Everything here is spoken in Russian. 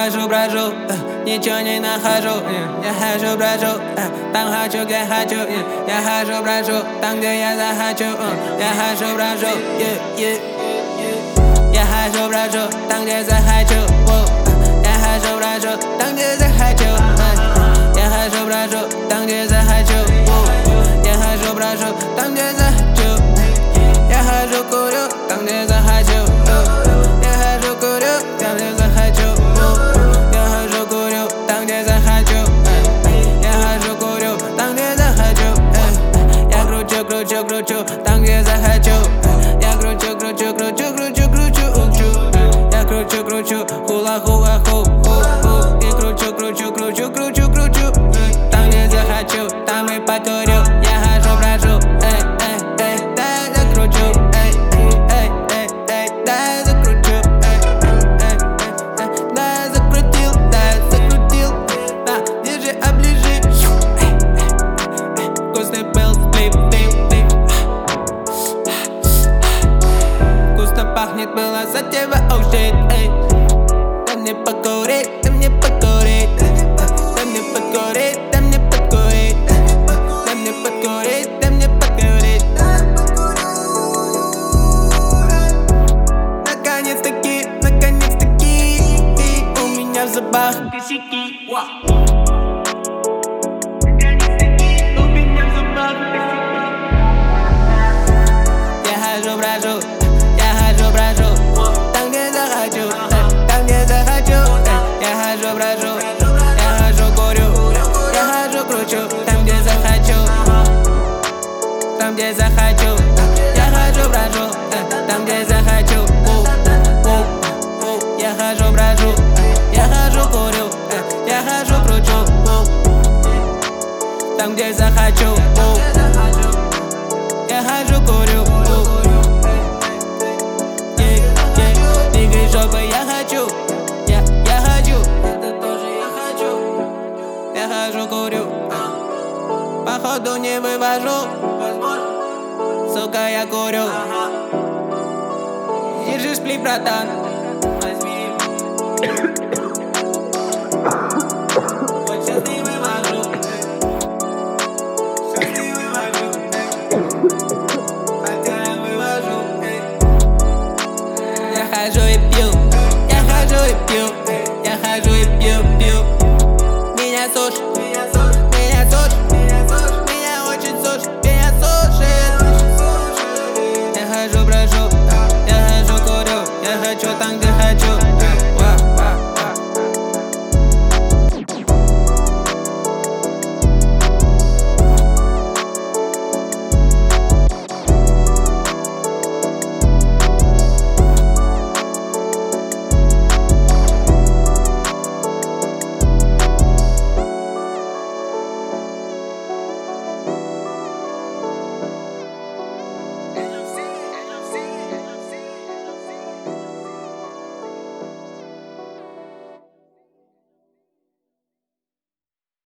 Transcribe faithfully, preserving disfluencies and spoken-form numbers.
хожу, брожу, ничего не нахожу. Я хожу, брожу, там хочу, где хочу. Я хожу, брожу, там, где я захочу. Я хожу, брожу, я хожу, брожу, там, где захочу. Я хожу, брожу, там, где захочу. Я хожу, брожу, там, где захочу. Я хожу, брожу, там, где захочу. Я хожу, курю, там, где захочу. Я хожу, курю, там, где захочу. Я хожу, курю, там, где захочу. Я хожу, курю, там, где захочу. Я кручу, кручу, кручу, там, где захочу. Я кручу, кручу, кручу, кручу, кручу. Я кручу, кручу, хула, хула, ху, ху, ху. И кручу, кручу, кручу, кручу, кручу. Там, где захочу, там и покурю. Я хожу, брожу, эй, эй, эй, дай закручу, эй, эй, эй, эй, дай закручу, эй, эй, эй, дай закрутил, дай закрутил. На, держи, оближи. Вкусный пыл, сплип, тип, тип. Вкусно пахнет было за тебя, оу, щит, эй. Дай мне покурить, дай мне покурить. Дай мне покурить, дай мне покурить. Дай мне покурить, дай мне покурить. Наконец-таки, наконец-таки у меня в зубах косяки. Наконец-таки у меня в зубах косяки. Я хожу, брожу, я хожу, брожу, там, где захочу, там, где захочу. Я хожу, брожу, я хожу, курю, я хожу, кручу, там, где захочу. Там, где захочу. Я хожу, брожу, там, где захочу. Я хожу, брожу, я хожу, курю, я хожу, кручу, там, где захочу. Я хожу, курю. Двигай жопой, я хочу, я, я хочу. Это тоже я хочу. Я хожу, курю, походу не вывожу. Сука, я курю. Держи сплит, братан. Возьми. Вот сейчас не вывожу. Сейчас не вывожу. Хотя я вывожу. Я хожу и пью. Я хожу и пью. Я хожу и пью, пью. Меня сушит. Меня сушит. Меня сушит. Меня очень сушит. Меня сушит. Я хожу, брожу. Я хожу, курю. Я хочу там, где хочу.